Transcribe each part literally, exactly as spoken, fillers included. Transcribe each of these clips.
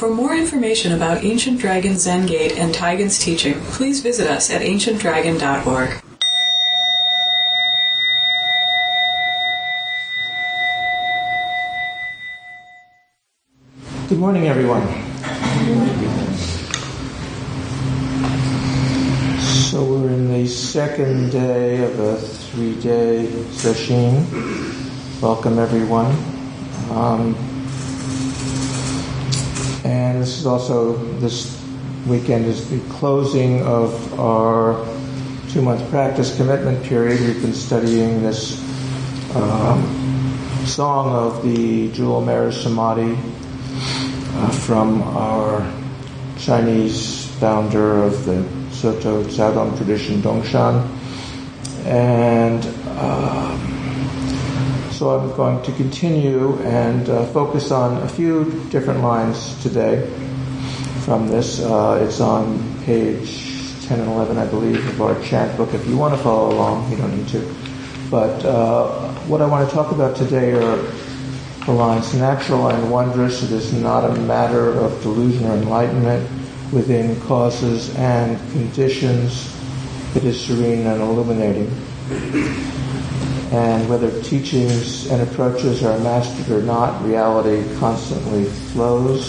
For more information about Ancient Dragon Zen Gate and Taigen's teaching, please visit us at ancient dragon dot org. Good morning, everyone. So we're in the second day of a three-day session. Welcome, everyone. Um, and this is also, this weekend is the closing of our two-month practice commitment period. We've been studying this um, song of the Jewel Mirror Samadhi uh, from our Chinese founder of the Soto Caodong tradition, Dongshan. And um, so I'm going to continue and uh, focus on a few different lines today from this. Uh, it's on page ten and eleven, I believe, of our chant book. If you want to follow along, you don't need to. But uh, what I want to talk about today are the lines, natural and wondrous. It is not a matter of delusion or enlightenment within causes and conditions. It is serene and illuminating. And whether teachings and approaches are mastered or not, reality constantly flows.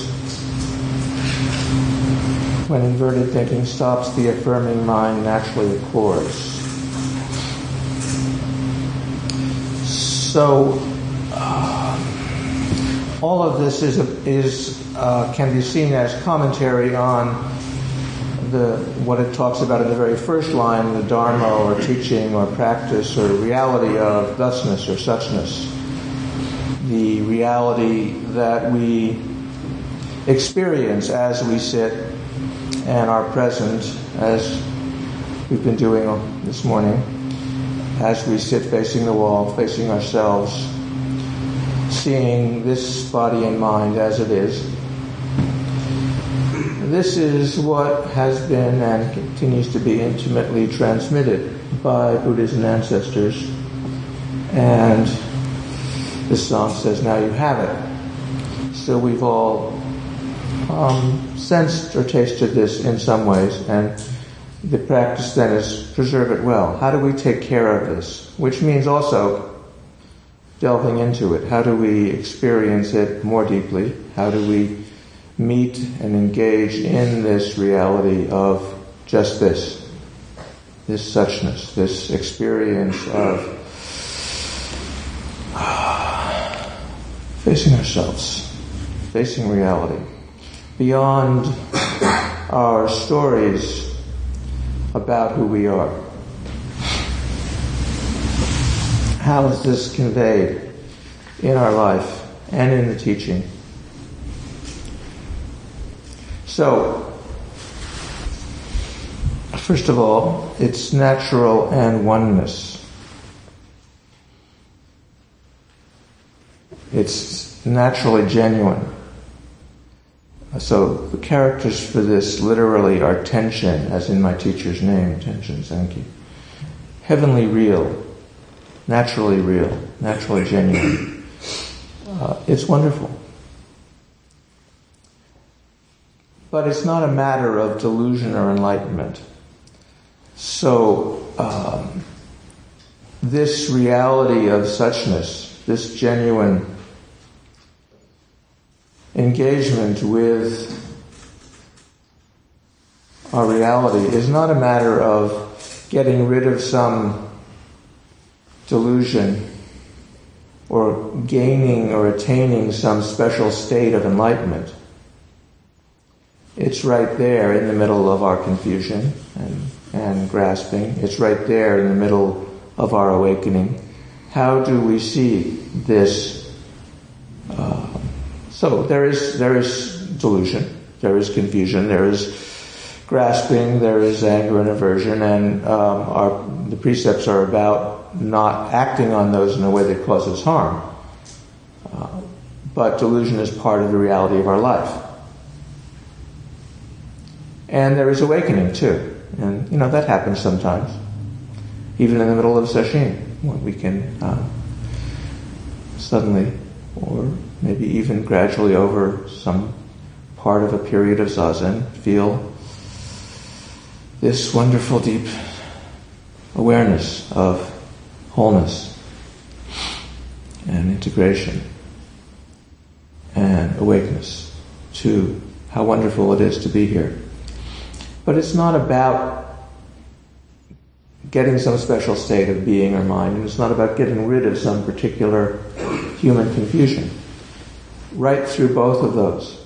When inverted thinking stops, the affirming mind naturally accords. So, uh, all of this is, a, is uh, can be seen as commentary on the what it talks about in the very first line, the Dharma or teaching or practice or reality of thusness or suchness. The reality that we experience as we sit and are present, as we've been doing this morning, as we sit facing the wall, facing ourselves, seeing this body and mind as it is. This is what has been and continues to be intimately transmitted by Buddhas and ancestors. And this song says, now you have it. So we've all um, sensed or tasted this in some ways, and the practice then is preserve it well. How do we take care of this? Which means also delving into it. How do we experience it more deeply? How do we meet and engage in this reality of just this, this suchness, this experience of facing ourselves, facing reality, beyond our stories about who we are. How is this conveyed in our life and in the teaching? So, first of all, it's natural and oneness. It's naturally genuine. So the characters for this literally are tension, as in my teacher's name, Tension Senki. Heavenly real, naturally real, naturally genuine. Uh, it's wonderful. But it's not a matter of delusion or enlightenment. So, um, this reality of suchness, this genuine engagement with our reality is not a matter of getting rid of some delusion or gaining or attaining some special state of enlightenment. It's right there in the middle of our confusion and, and grasping. It's right there in the middle of our awakening. How do we see this? Uh, so there is there is delusion, there is confusion, there is grasping, there is anger and aversion, and um, our the precepts are about not acting on those in a way that causes harm. Uh, but delusion is part of the reality of our life. And there is awakening too. And, you know, that happens sometimes. Even in the middle of sesshin, when we can uh, suddenly, or maybe even gradually over some part of a period of zazen, feel this wonderful deep awareness of wholeness and integration and awakeness to how wonderful it is to be here. But it's not about getting some special state of being or mind, and it's not about getting rid of some particular human confusion. Right through both of those.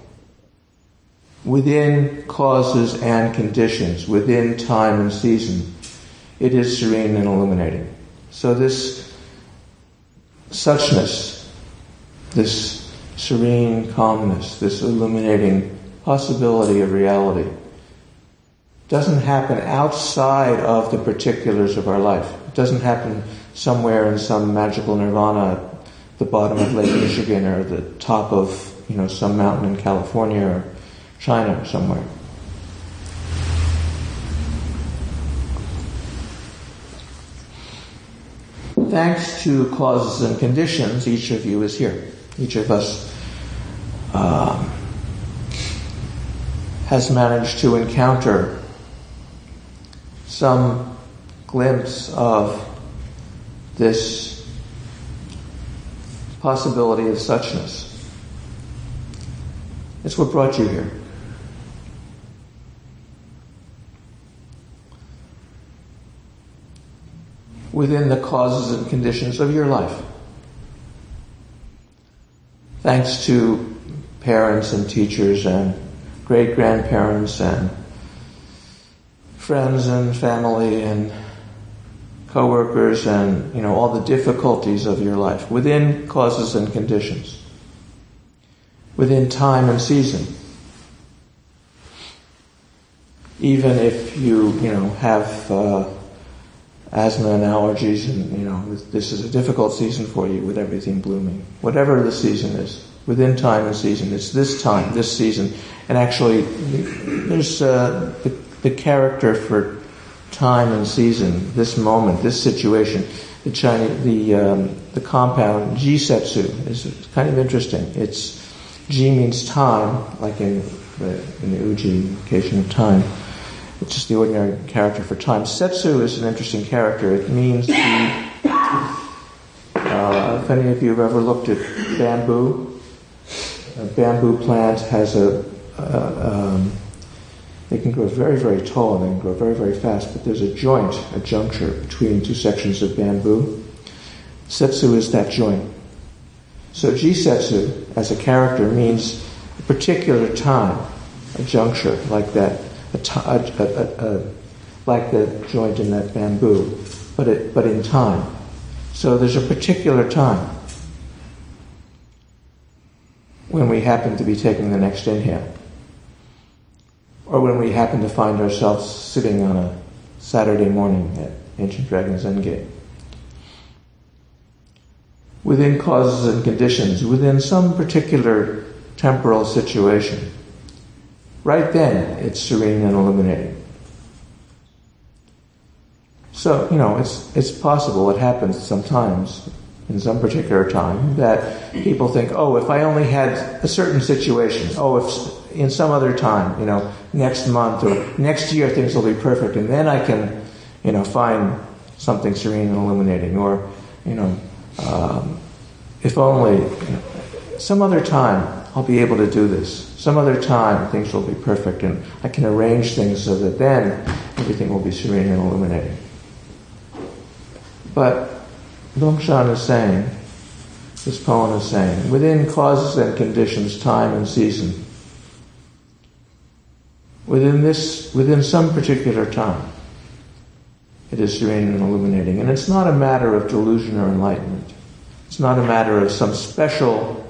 Within causes and conditions, within time and season, it is serene and illuminating. So this suchness, this serene calmness, this illuminating possibility of reality, doesn't happen outside of the particulars of our life. It doesn't happen somewhere in some magical nirvana at the bottom of Lake Michigan or the top of, you know, some mountain in California or China or somewhere. Thanks to causes and conditions, each of you is here. Each of us um, has managed to encounter some glimpse of this possibility of suchness. It's what brought you here. Within the causes and conditions of your life. Thanks to parents and teachers and great-grandparents and friends and family and co-workers and, you know, all the difficulties of your life. Within causes and conditions. Within time and season. Even if you, you know, have uh, asthma and allergies and, you know, this is a difficult season for you with everything blooming. Whatever the season is, within time and season, it's this time, this season. And actually, there's uh, the, the character for time and season, this moment, this situation. The Chinese, the um, the compound Jisetsu is kind of interesting. It's Ji means time, like in the in the Uji indication of time. It's just the ordinary character for time. Setsu is an interesting character. It means the, uh, if any of you have ever looked at bamboo, a bamboo plant has a, uh, um, they can grow very, very tall and they can grow very, very fast, but there's a joint, a juncture between two sections of bamboo. Setsu is that joint. So Jisetsu, as a character, means a particular time, a juncture like that. A t- a, a, a, a, like the joint in that bamboo, but it, but in time. So there's a particular time when we happen to be taking the next inhale, or when we happen to find ourselves sitting on a Saturday morning at Ancient Dragon Zen Gate. Within causes and conditions, within some particular temporal situation. Right then, it's serene and illuminating. So, you know, it's it's possible, it happens sometimes, in some particular time, that people think, oh, if I only had a certain situation, oh, if in some other time, you know, next month or next year things will be perfect, and then I can, you know, find something serene and illuminating, or, you know, um, if only, you know, some other time I'll be able to do this. Some other time things will be perfect and I can arrange things so that then everything will be serene and illuminating. But Dongshan is saying, this poem is saying, within causes and conditions, time and season, within this, within some particular time, it is serene and illuminating. And it's not a matter of delusion or enlightenment. It's not a matter of some special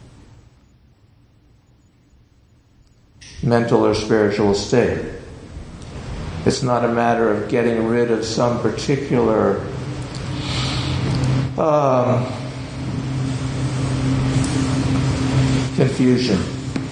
mental or spiritual state. It's not a matter of getting rid of some particular um, confusion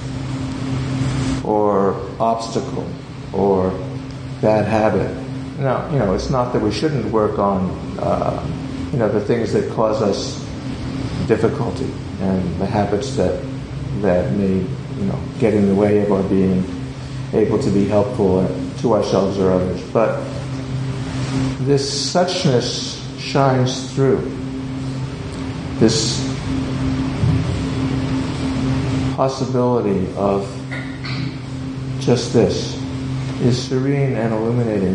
or obstacle or bad habit. No, you know, it's not that we shouldn't work on, uh, you know, the things that cause us difficulty and the habits that that may you know, get in the way of our being able to be helpful to ourselves or others. But this suchness shines through. This possibility of just this is serene and illuminating,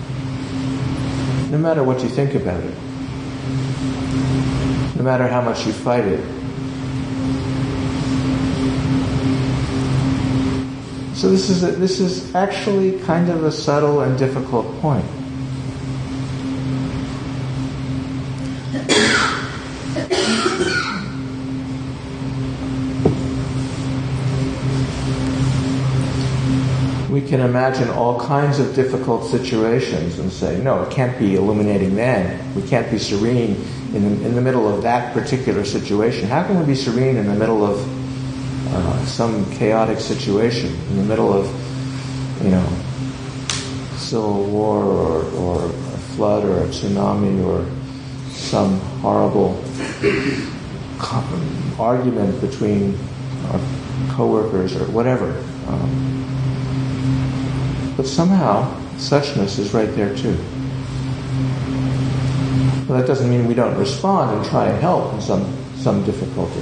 no matter what you think about it, no matter how much you fight it. So this is a, this is actually kind of a subtle and difficult point. We can imagine all kinds of difficult situations and say, no, it can't be illuminating then. We can't be serene in the, in the middle of that particular situation. How can we be serene in the middle of uh, some chaotic situation, in the middle of, you know, civil war or, or a flood or a tsunami or some horrible argument between our coworkers or whatever. Um, But somehow, suchness is right there too. Well, that doesn't mean we don't respond and try and help in some, some difficulty.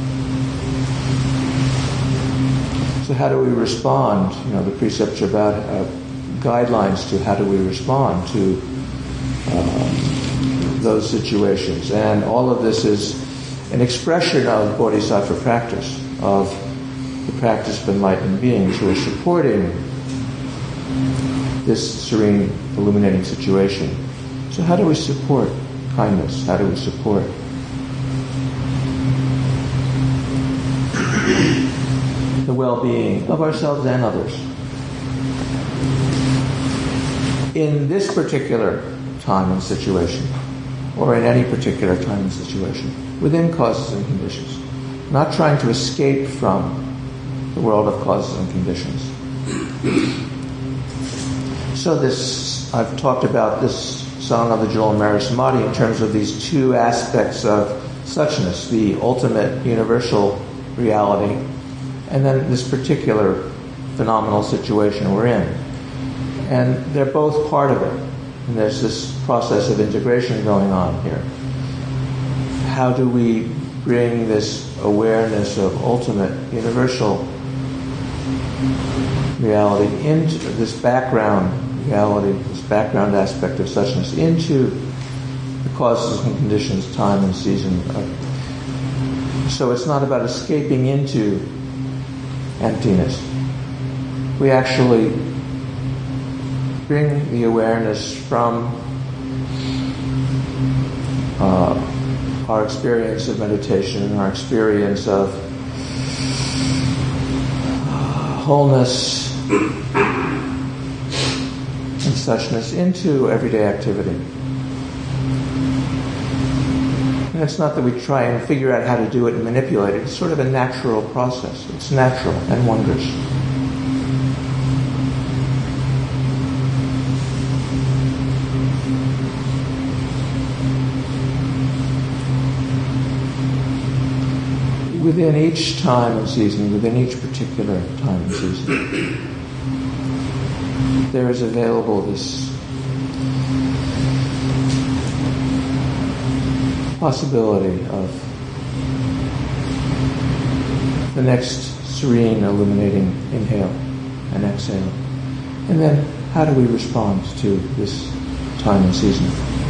So how do we respond? You know, the precepts are about uh, guidelines to how do we respond to uh, those situations. And all of this is an expression of bodhisattva practice, of the practice of enlightened beings who are supporting this serene, illuminating situation. So how do we support kindness? How do we support the well-being of ourselves and others? In this particular time and situation, or in any particular time and situation, within causes and conditions, not trying to escape from the world of causes and conditions. So this, I've talked about this song of the Jewel and Mary Samadhi in terms of these two aspects of suchness, the ultimate universal reality, and then this particular phenomenal situation we're in. And they're both part of it. And there's this process of integration going on here. How do we bring this awareness of ultimate universal reality into this background reality, this background aspect of suchness, into the causes and conditions, time and season. So it's not about escaping into emptiness. We actually bring the awareness from uh, our experience of meditation and our experience of uh, wholeness and suchness into everyday activity. And it's not that we try and figure out how to do it and manipulate it. It's sort of a natural process. It's natural and wondrous. Within each time and season, within each particular time and season, there is available this possibility of the next serene, illuminating inhale and exhale. And then how do we respond to this time and season?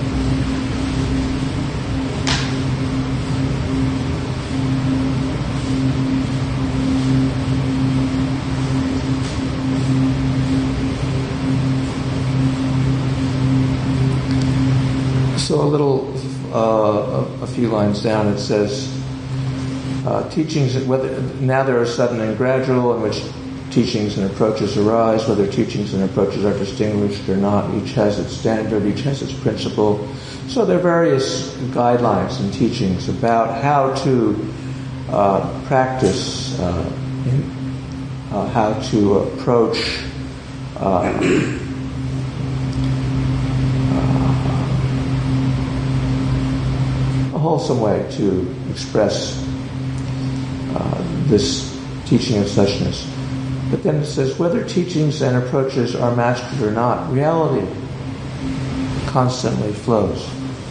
So a little, uh, a, a few lines down, it says, uh, teachings, whether now there are sudden and gradual, in which teachings and approaches arise, whether teachings and approaches are distinguished or not. Each has its standard, each has its principle. So there are various guidelines and teachings about how to uh, practice, uh, in, uh, how to approach uh, a wholesome way to express uh, this teaching of suchness. But then it says, whether teachings and approaches are mastered or not, reality constantly flows.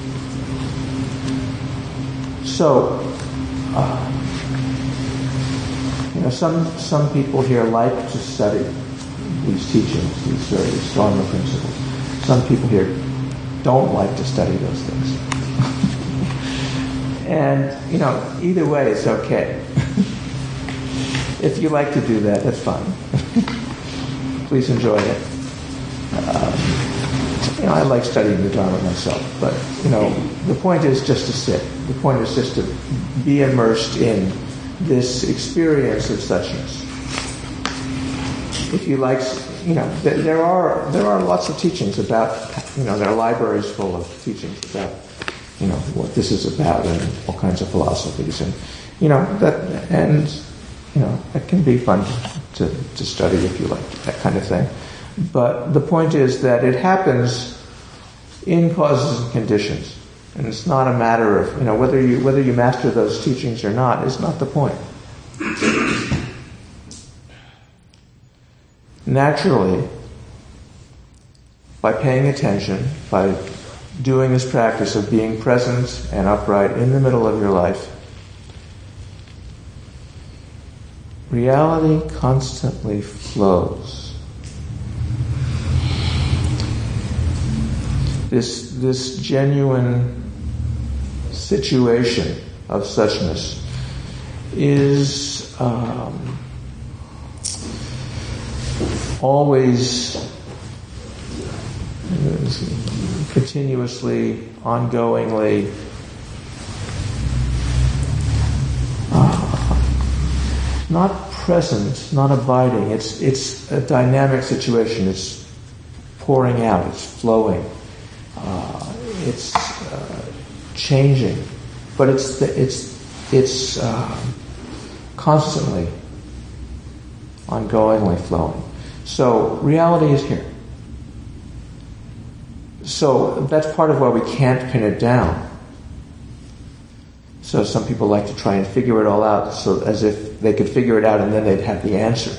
So, uh, you know, some some people here like to study these teachings, these various Dharma principles. Some people here don't like to study those things. And, you know, either way, it's okay. If you like to do that, that's fine. Please enjoy it. Um, you know, I like studying the Dharma myself, but, you know, the point is just to sit. The point is just to be immersed in this experience of suchness. If you like, you know, th- there are there are lots of teachings about, you know, there are libraries full of teachings about, you know, what this is about and all kinds of philosophies, and, you know, that, and, you know, it can be fun to, to study if you like that kind of thing. But the point is that it happens in causes and conditions. And it's not a matter of, you know, whether you whether you master those teachings or not is not the point. Naturally, by paying attention, by doing this practice of being present and upright in the middle of your life, reality constantly flows. This, this genuine situation of suchness is um, always continuously, ongoingly uh, not present, not abiding. It's it's a dynamic situation. It's pouring out. It's flowing. Uh, it's uh, changing, but it's the, it's it's uh, constantly, ongoingly flowing. So reality is here. So that's part of why we can't pin it down. So some people like to try and figure it all out, so as if they could figure it out and then they'd have the answer.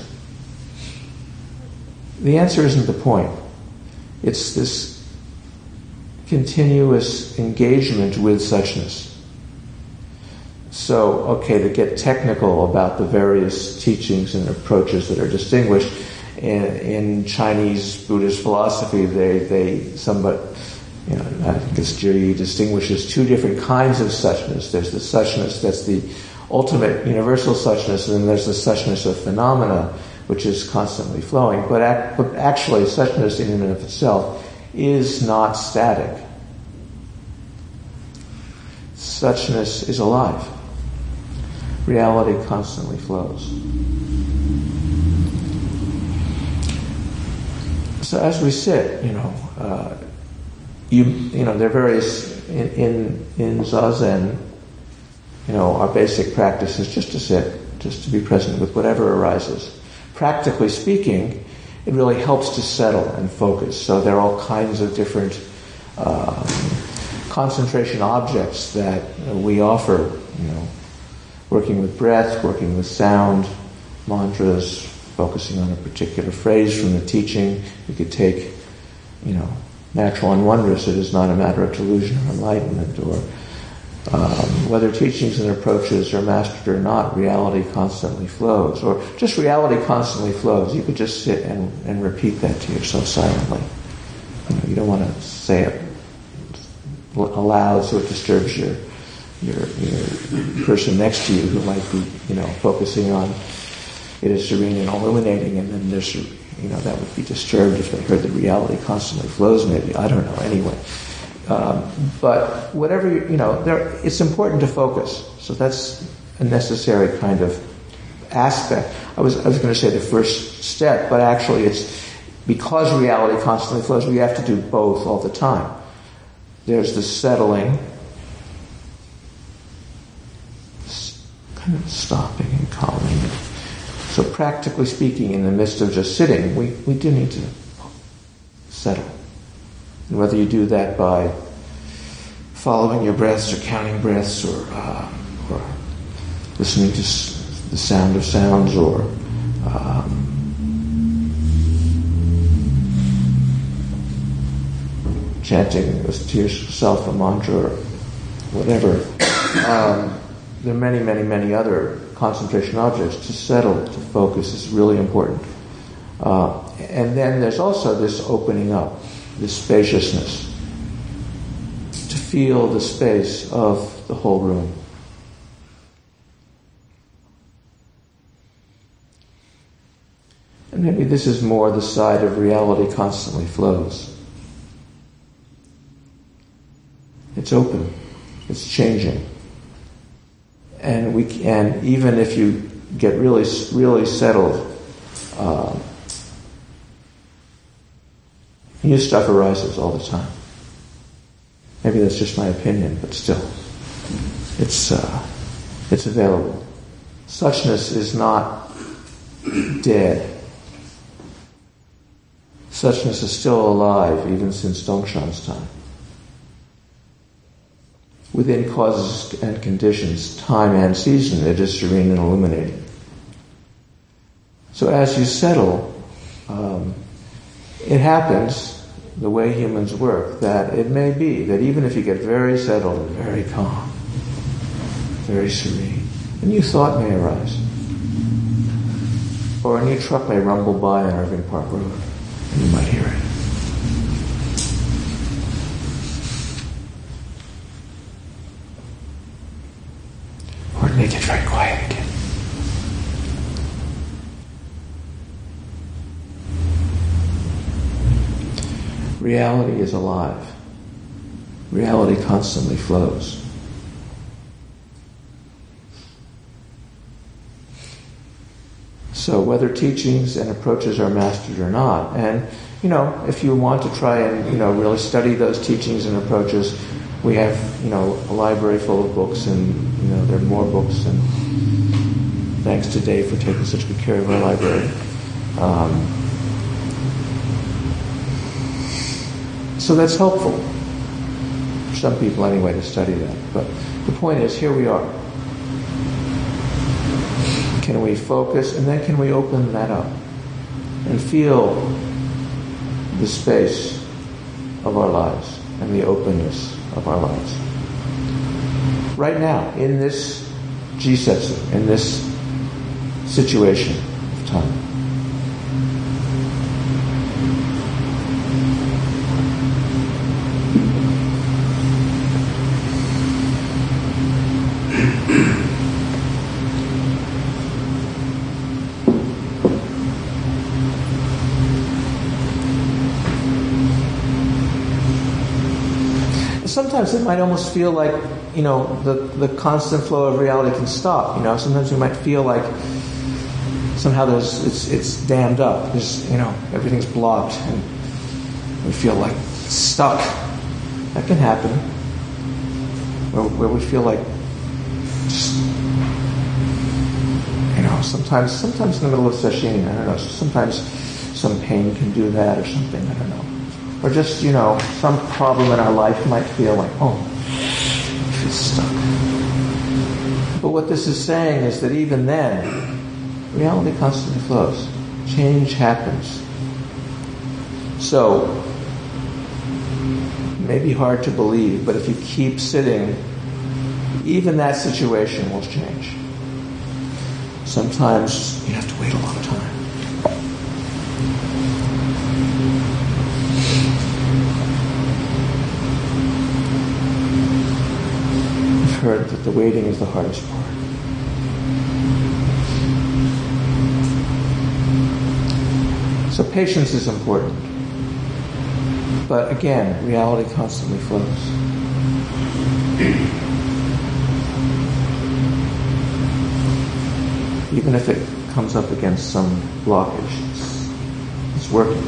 The answer isn't the point. It's this continuous engagement with suchness. So, okay, to get technical about the various teachings and approaches that are distinguished, in, in Chinese Buddhist philosophy, they, they somewhat, you know, I think it's Jiri distinguishes two different kinds of suchness. There's the suchness that's the ultimate universal suchness, and then there's the suchness of phenomena, which is constantly flowing. But, act, but actually, suchness in and of itself is not static. Suchness is alive. Reality constantly flows. So as we sit, you know, uh, you you know, there are various in, in in Zazen. You know, our basic practice is just to sit, just to be present with whatever arises. Practically speaking, it really helps to settle and focus. So there are all kinds of different um, concentration objects that we offer. You know, working with breath, working with sound, mantras, focusing on a particular phrase from the teaching. We could take, you know, natural and wondrous. It is not a matter of delusion or enlightenment, or um, whether teachings and approaches are mastered or not, reality constantly flows. Or just reality constantly flows. You could just sit and, and repeat that to yourself silently. You know, you don't want to say it aloud so it disturbs your, your your person next to you who might be, you know, focusing on it is serene and illuminating, and then there's, you know, that would be disturbed if they heard that reality constantly flows, maybe. I don't know, anyway. Um, but whatever, you, you know, there, it's important to focus. So that's a necessary kind of aspect. I was, I was going to say the first step, but actually it's because reality constantly flows, we have to do both all the time. There's the settling, kind of stopping and calming it. So practically speaking, in the midst of just sitting, we, we do need to settle. And whether you do that by following your breaths or counting breaths or uh, or listening to the sound of sounds, or um, chanting to yourself a mantra, or whatever. Um, there are many, many, many other concentration objects. To settle, to focus is really important. Uh, and then there's also this opening up, this spaciousness, to feel the space of the whole room. And maybe this is more the side of reality constantly flows. It's open. It's changing. And we can, even if you get really, really settled, uh, new stuff arises all the time. Maybe that's just my opinion, but still, it's uh, it's available. Suchness is not dead. Suchness is still alive, even since Dongshan's time. Within causes and conditions, time and season, it is serene and illuminating. So as you settle, um, it happens, the way humans work, that it may be that even if you get very settled and very calm, very serene, a new thought may arise. Or a new truck may rumble by on Irving Park Road, and you might hear it. Or it may get very quiet again. Reality is alive. Reality constantly flows. So whether teachings and approaches are mastered or not, and you know, if you want to try and you know really study those teachings and approaches, we have you know a library full of books, and you know there are more books. And thanks to Dave for taking such good care of our library. Um, so that's helpful for some people anyway to study that. But the point is, here we are. Can we focus, and then can we open that up and feel the space of our lives and the openness of our lives? Right now, in this jisetsu, in this situation of time. Sometimes it might almost feel like, you know, the, the constant flow of reality can stop. You know, sometimes we might feel like somehow there's it's it's dammed up. There's you know everything's blocked, and we feel like stuck. That can happen. Where, where we feel like just you know sometimes sometimes in the middle of sesshin, I don't know. Sometimes some pain can do that or something. I don't know. Or just, you know, some problem in our life might feel like, oh, I feel stuck. But what this is saying is that even then, reality constantly flows. Change happens. So, it may be hard to believe, but if you keep sitting, even that situation will change. Sometimes you have to wait a long time. Heard that the waiting is the hardest part. So patience is important. But again, reality constantly flows. Even if it comes up against some blockage, it's, it's working.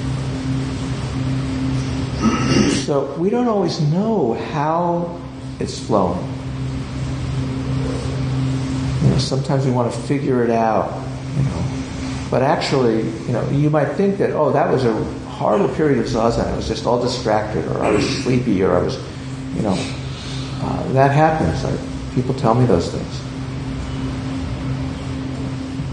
So we don't always know how it's flowing. You know, sometimes we want to figure it out, you know. But actually, you know, you might think that, oh, that was a horrible period of zazen. I was just all distracted, or I was sleepy, or I was, you know, uh, that happens. I, people tell me those things.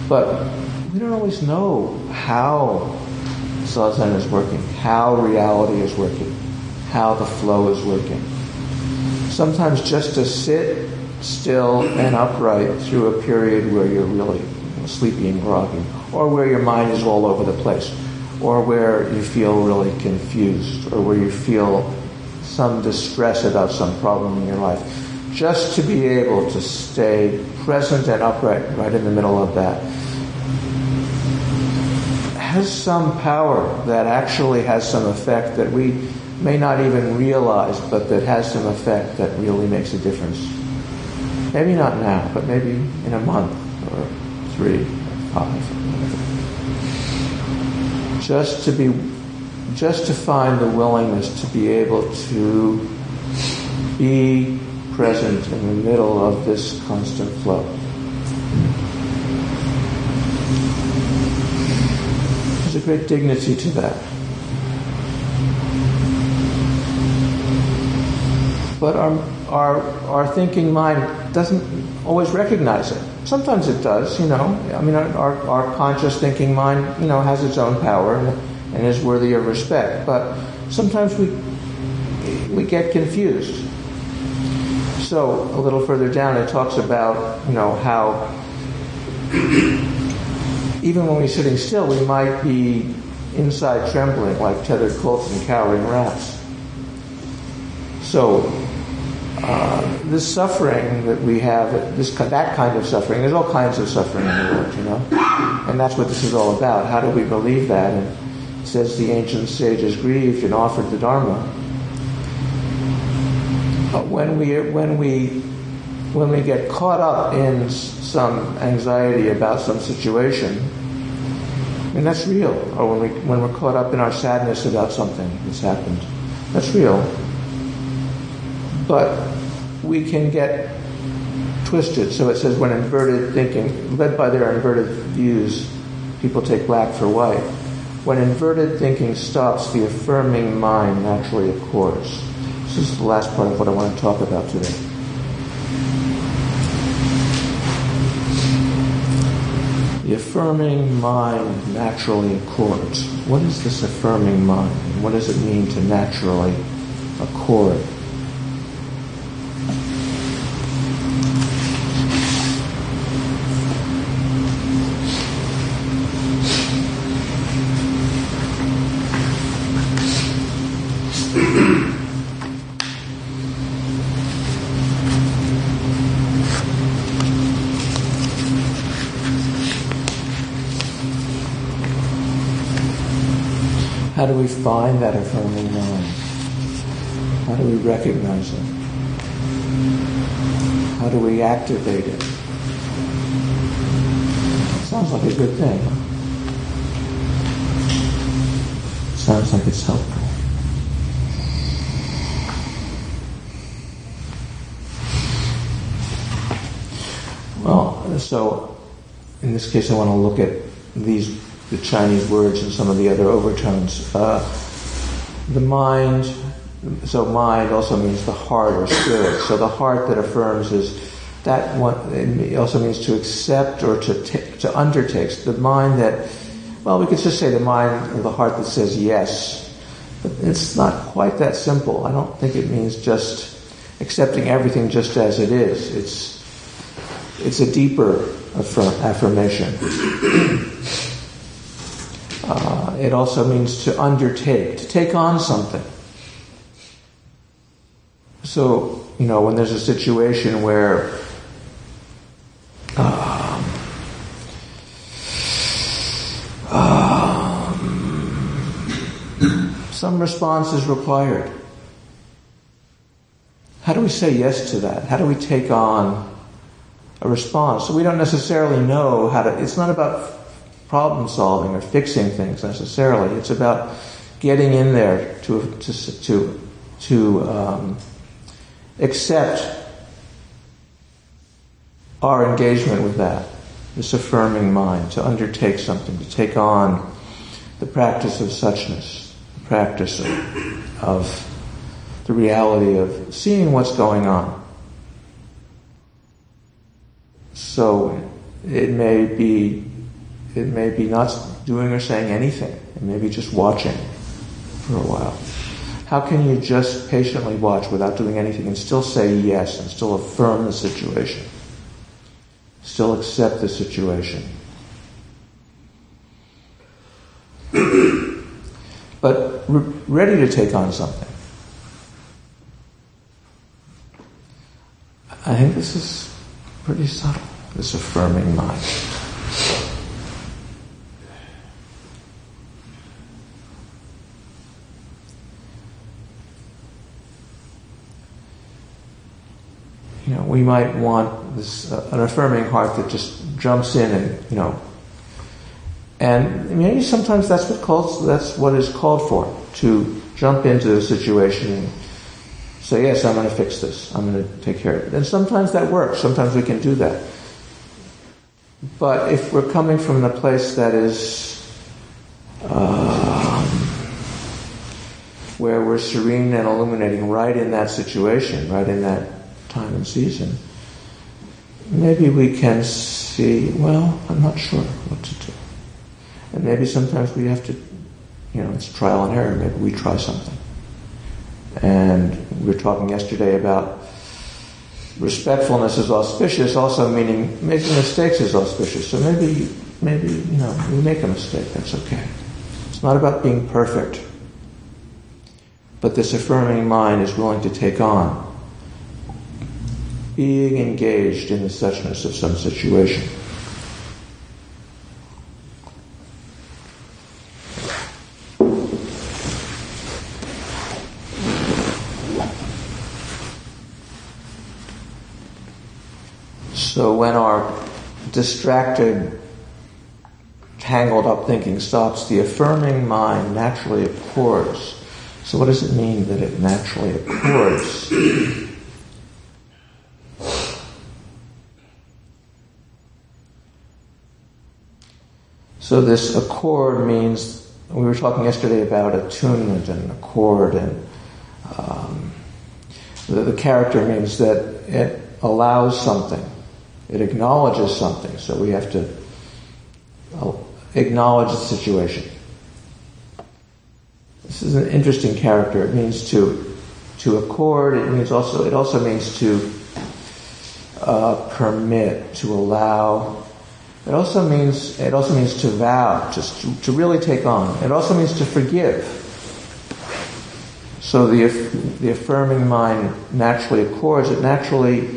But we don't always know how Zazen is working, how reality is working, how the flow is working. Sometimes just to sit still and upright through a period where you're really sleepy and groggy, or where your mind is all over the place, or where you feel really confused, or where you feel some distress about some problem in your life. Just to be able to stay present and upright right in the middle of that has some power that actually has some effect that we may not even realize, but that has some effect that really makes a difference. Maybe not now, but maybe in a month or three, five. Just to be, just to find the willingness to be able to be present in the middle of this constant flow. There's a great dignity to that. But our, our, our thinking mind doesn't always recognize it. Sometimes it does, you know. I mean, our, our conscious thinking mind, you know, has its own power and, and is worthy of respect. But sometimes we we get confused. So a little further down, it talks about, you know, how even when we're sitting still, we might be inside trembling like tethered colts and cowering rats. So uh, this suffering that we have, this that kind of suffering, there's all kinds of suffering in the world, you know, and that's what this is all about. How do we believe that? And it says the ancient sages grieved and offered the Dharma. But when we when we when we get caught up in some anxiety about some situation, and that's real, or when we when we're caught up in our sadness about something that's happened, that's real. But we can get twisted. So it says, when inverted thinking, led by their inverted views, people take black for white. When inverted thinking stops, the affirming mind naturally accords. This is the last part of what I want to talk about today. The affirming mind naturally accords. What is this affirming mind? What does it mean to naturally accord? How do we find that affirming mind? How do we recognize it? How do we activate it? Sounds like a good thing. Sounds like it's helpful. Well, so in this case I want to look at these the Chinese words and some of the other overtones. Uh, the mind, so mind also means the heart or spirit. So the heart that affirms is that one. It also means to accept or to t- to undertake. The mind that, well, we could just say the mind or the heart that says yes, but it's not quite that simple. I don't think it means just accepting everything just as it is. It's it's a deeper affirm- affirmation. Uh, it also means to undertake, to take on something. So, you know, when there's a situation where um, um, some response is required, how do we say yes to that? How do we take on a response? So we don't necessarily know how to, it's not about problem solving or fixing things necessarily. It's about getting in there to to to to um, accept our engagement with that, this affirming mind, to undertake something, to take on the practice of suchness, the practice of, of the reality of seeing what's going on. So it may be it may be not doing or saying anything. It may be just watching for a while. How can you just patiently watch without doing anything and still say yes and still affirm the situation? Still accept the situation? But re- ready to take on something. I think this is pretty subtle, this affirming mind. You know, we might want this uh, an affirming heart that just jumps in and, you know, and maybe sometimes that's what calls, that's what is called for, to jump into the situation and say, yes, I'm going to fix this. I'm going to take care of it. And sometimes that works. Sometimes we can do that. But if we're coming from the place that is um, where we're serene and illuminating right in that situation, right in that time and season, maybe we can see, well, I'm not sure what to do. And maybe sometimes we have to, you know, it's trial and error. Maybe we try something. And we were talking yesterday about respectfulness is auspicious, also meaning making mistakes is auspicious. So maybe, maybe, you know, we make a mistake, that's okay. It's not about being perfect. But this affirming mind is willing to take on being engaged in the suchness of some situation. So when our distracted, tangled up thinking stops, the affirming mind naturally accords. So what does it mean that it naturally accords? So this accord means, we were talking yesterday about attunement and accord, and um, the, the character means that it allows something. It acknowledges something, so we have to acknowledge the situation. This is an interesting character. It means to to accord. It means also. It also means to uh, permit, to allow. It also means. It also means to vow, just to, to really take on. It also means to forgive. So the the affirming mind naturally accords. It naturally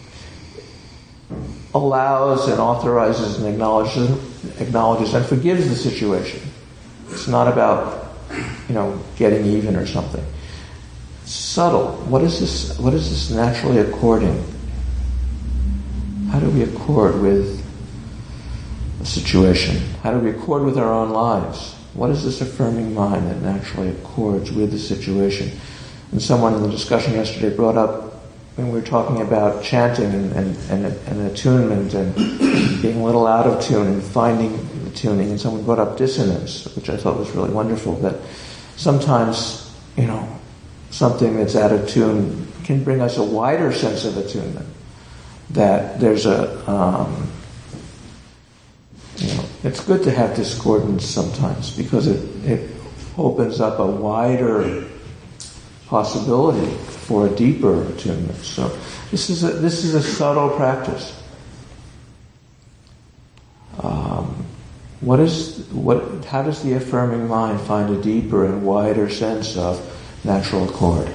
allows and authorizes and acknowledges, acknowledges and forgives the situation. It's not about, you know, getting even or something. It's subtle. What is this? What is this naturally according? How do we accord with a situation? How do we accord with our own lives? What is this affirming mind that naturally accords with the situation? And someone in the discussion yesterday brought up, when we were talking about chanting and, and, and, and attunement and being a little out of tune and finding the tuning, and someone brought up dissonance, which I thought was really wonderful, that sometimes, you know, something that's out of tune can bring us a wider sense of attunement. That there's a, um, you know, it's good to have discordance sometimes because it, it opens up a wider possibility for a deeper attunement. So this is a, this is a subtle practice. Um, what is what? How does the affirming mind find a deeper and wider sense of natural accord?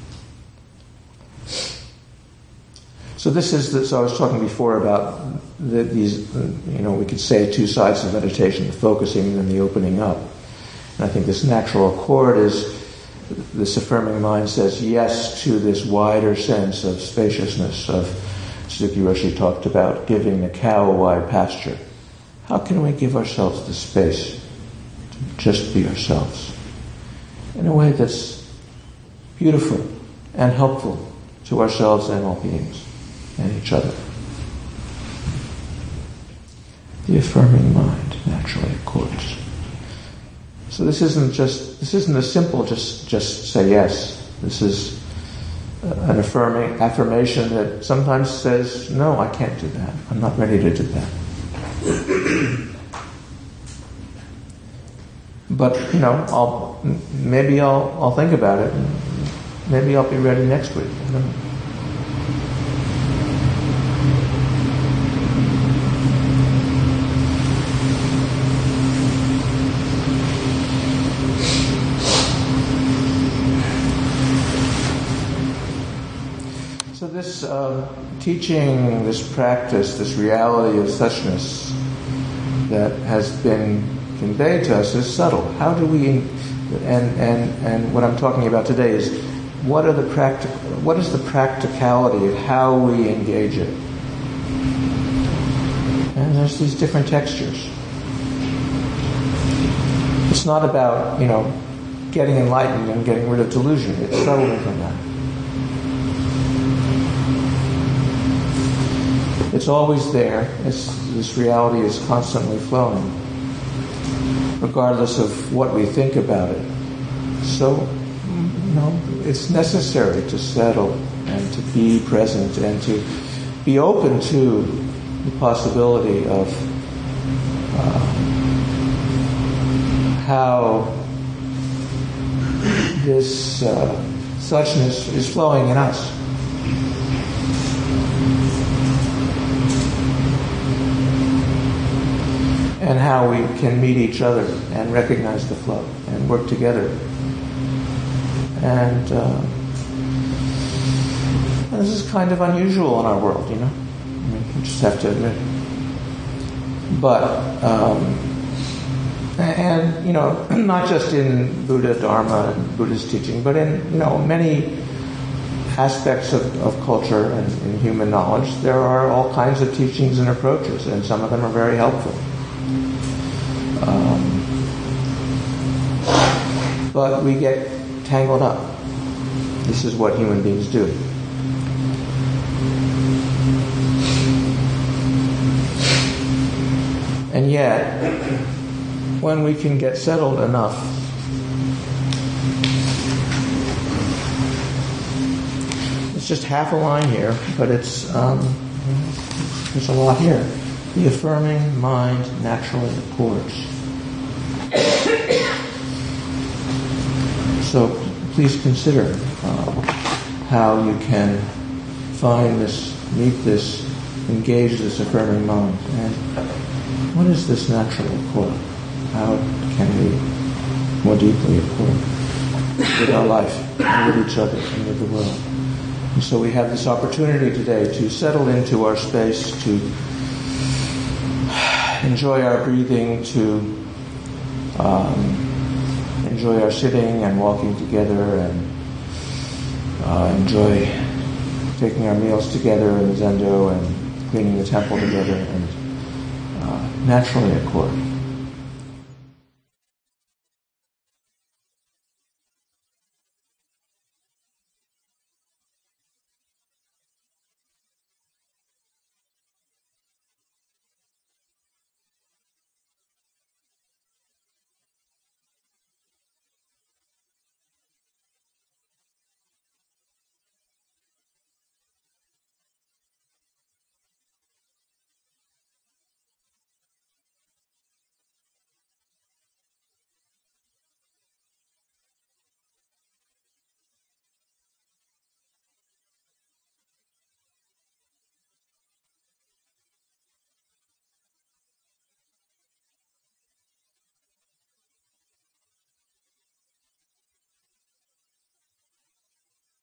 So this is the, so I was talking before about the, these. You know, we could say two sides of meditation: the focusing and the opening up. And I think this natural accord is. This affirming mind says yes to this wider sense of spaciousness. Of Suzuki Roshi talked about giving the cow a wide pasture. How can we give ourselves the space to just be ourselves in a way that's beautiful and helpful to ourselves and all beings and each other? The affirming mind naturally accords. So this isn't just, this isn't a simple just, just say yes. This is an affirming affirmation that sometimes says, no, I can't do that. I'm not ready to do that. But you know, I'll maybe I'll I'll think about it. Maybe I'll be ready next week. I don't know. So this uh, teaching, this practice, this reality of suchness that has been conveyed to us is subtle. How do we, and and and what I'm talking about today is what are the practic, what is the practicality of how we engage it? And there's these different textures. It's not about, you know, getting enlightened and getting rid of delusion. It's subtler than that. It's always there. It's, this reality is constantly flowing, regardless of what we think about it. So, you know, it's necessary to settle and to be present and to be open to the possibility of uh, how this uh, suchness is flowing in us. And how we can meet each other and recognize the flow and work together. And uh, this is kind of unusual in our world, you know. I mean, we just have to admit it. But, um, and, you know, not just in Buddha, Dharma, and Buddha's teaching, but in, you know, many aspects of, of culture and in human knowledge, there are all kinds of teachings and approaches, and some of them are very helpful. Um, but we get tangled up. This is what human beings do. And yet, when we can get settled enough, it's just half a line here, but it's um, there's a lot here. The affirming mind naturally accords. So please consider uh, how you can find this, meet this, engage this affirming mind. And what is this natural accord? How can we more deeply accord with our life and with each other and with the world? And so we have this opportunity today to settle into our space, to enjoy our breathing, to um, enjoy our sitting and walking together, and uh, enjoy taking our meals together in the zendo and cleaning the temple together, and uh, naturally accord.